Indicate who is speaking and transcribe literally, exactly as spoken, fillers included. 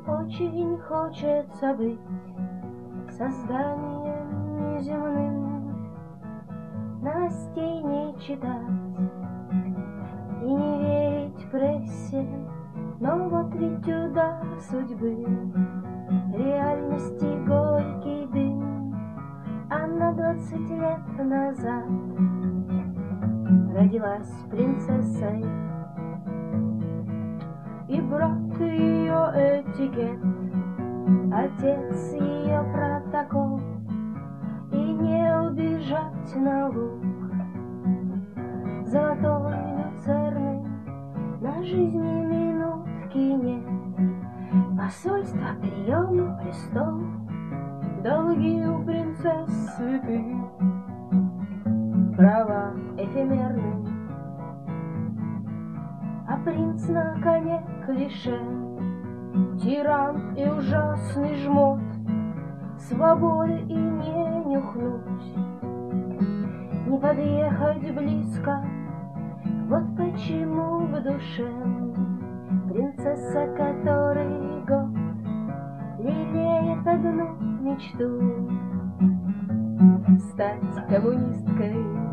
Speaker 1: Очень хочется быть созданием неземным, новостей не читать и не верить прессе. Но вот ведь удар судьбы, реальности горький дым. Она двадцать лет назад родилась принцессой, и брат ее этикет, отец ее протокол. И не убежать на луг золотой люцерны, на жизни минутки нет. Посольство, прием, престол, долги у принцесс святы, права эфемерны, а принц на коне клише, тиран и ужасный жмот, свободы и не нюхнуть, не подъехать близко. Вот почему в душе принцесса, который год лелеет одну мечту — стать коммунисткой.